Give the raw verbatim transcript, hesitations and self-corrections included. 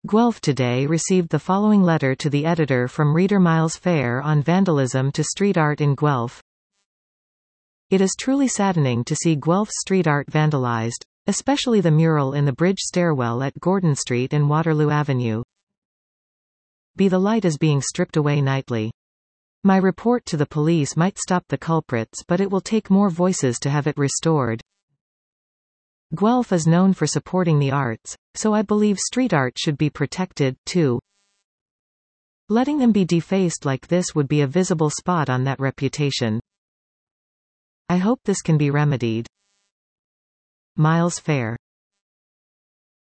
Guelph Today received the following letter to the editor from reader Miles Fair on vandalism to street art in Guelph. It is truly saddening to see Guelph's street art vandalized, especially the mural in the bridge stairwell at Gordon Street and Waterloo Avenue. B. The light is being stripped away nightly. My report to the police might stop the culprits, but it will take more voices to have it restored. Guelph is known for supporting the arts, so I believe street art should be protected, too. Letting them be defaced like this would be a visible spot on that reputation. I hope this can be remedied. Miles Fair.